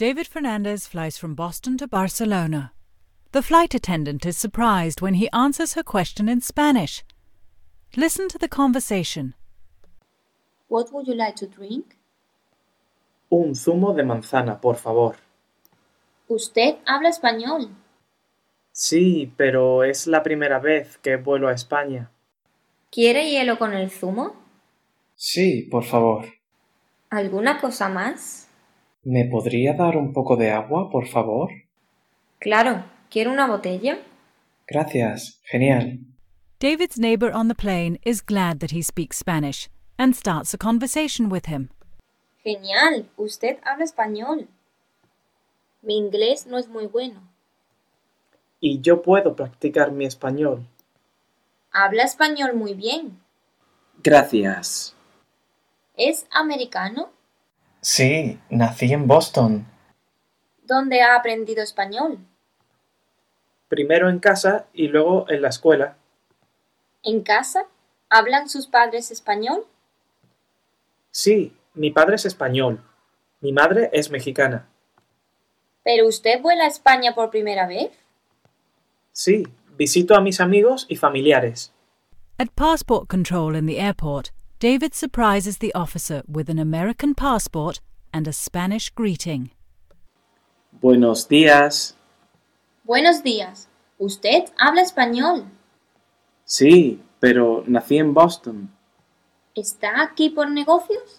David Fernandez flies from Boston to Barcelona. The flight attendant is surprised when he answers her question in Spanish. Listen to the conversation. What would you like to drink? Un zumo de manzana, por favor. ¿Usted habla español? Sí, pero es la primera vez que vuelo a España. ¿Quiere hielo con el zumo? Sí, por favor. ¿Alguna cosa más? ¿Me podría dar un poco de agua, por favor? Claro. ¿Quiere una botella? Gracias. Genial. David's neighbour on the plane is glad that he speaks Spanish and starts a conversation with him. Genial. Usted habla español. Mi inglés no es muy bueno. Y yo puedo practicar mi español. Habla español muy bien. Gracias. ¿Es americano? Sí, nací en Boston. ¿Dónde ha aprendido español? Primero en casa y luego en la escuela. ¿En casa? ¿Hablan sus padres español? Sí, mi padre es español. Mi madre es mexicana. ¿Pero usted vuela a España por primera vez? Sí, visito a mis amigos y familiares. At passport control in the airport, David surprises the officer with an American passport and a Spanish greeting. Buenos días. Buenos días. ¿Usted habla español? Sí, pero nací en Boston. ¿Está aquí por negocios?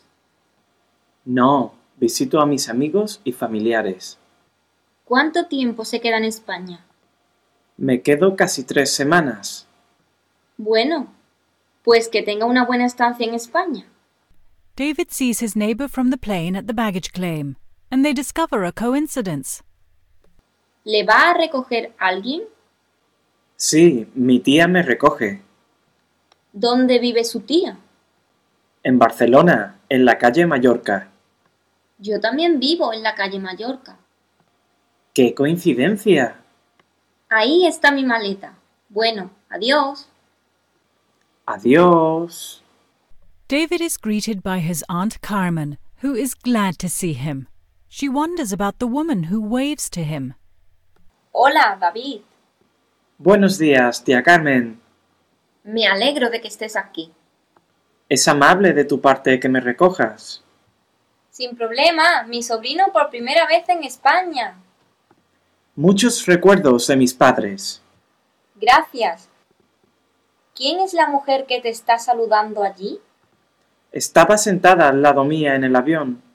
No, visito a mis amigos y familiares. ¿Cuánto tiempo se queda en España? Me quedo casi 3 semanas. Bueno, pues que tenga una buena estancia en España. David sees his neighbour from the plane at the baggage claim, and they discover a coincidence. ¿Le va a recoger alguien? Sí, mi tía me recoge. ¿Dónde vive su tía? En Barcelona, en la calle Mallorca. Yo también vivo en la calle Mallorca. ¡Qué coincidencia! Ahí está mi maleta. Bueno, adiós. Adiós. David is greeted by his Aunt Carmen, who is glad to see him. She wonders about the woman who waves to him. Hola, David. Buenos días, tía Carmen. Me alegro de que estés aquí. Es amable de tu parte que me recojas. Sin problema, mi sobrino por primera vez en España. Muchos recuerdos de mis padres. Gracias. ¿Quién es la mujer que te está saludando allí? Estaba sentada al lado mía en el avión.